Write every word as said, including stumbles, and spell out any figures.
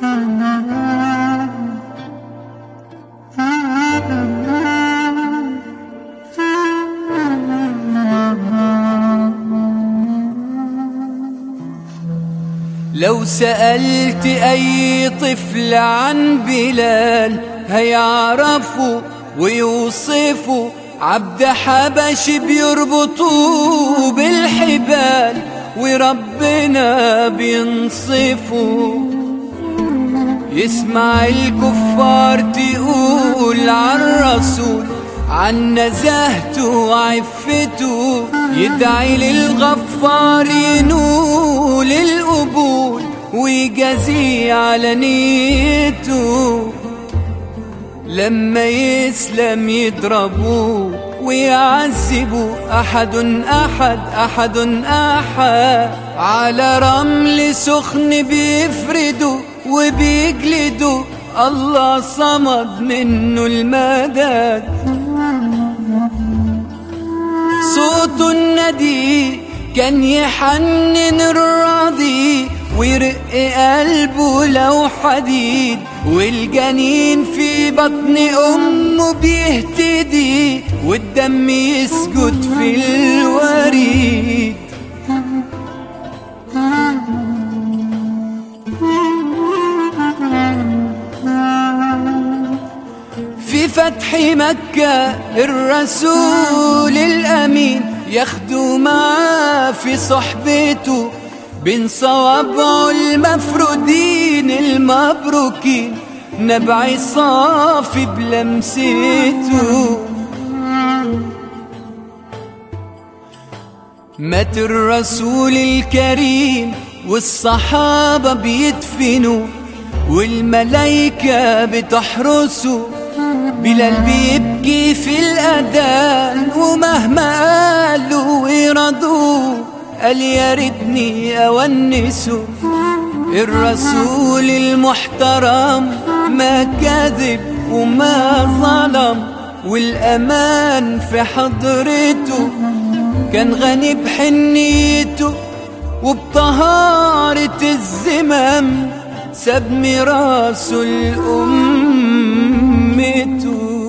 لو سألت أي طفل عن بلال هيعرفوا ويوصفوا عبد حبش بيربطوه بالحبال وربنا بينصفه. يسمع الكفار تقول عالرسول عن نزاهته وعفته، يدعي للغفار ينول القبول ويجازيه على نيته. لما يسلم يضربوه ويعذبوا أحد أحد أحد أحد، على رمل سخن بيفردوا وبيجلدوا، الله صمد منه المدد. صوت الندي كان يحنن الراضي ويرق قلبه لو حديد، والجنين في بطن أمه بيهتدي والدم يسجد في الوريد. في فتح مكة الرسول الأمين ياخدوا معاه في صحبته بين صوابعه المفرودين المبروكين، نبع صافي بلمسته. مات الرسول الكريم والصحابة بيدفنوا والملايكة بتحرسه، بلال بيبكي في الأذان ومهما قالوا ويرضوه قال يا ريتني أونسه. الرسول المحترم ما كذب وما ظلم، والأمان في حضرته كان غني بحنيته وبطهارة الزمام، ساب ميراثه لأمته.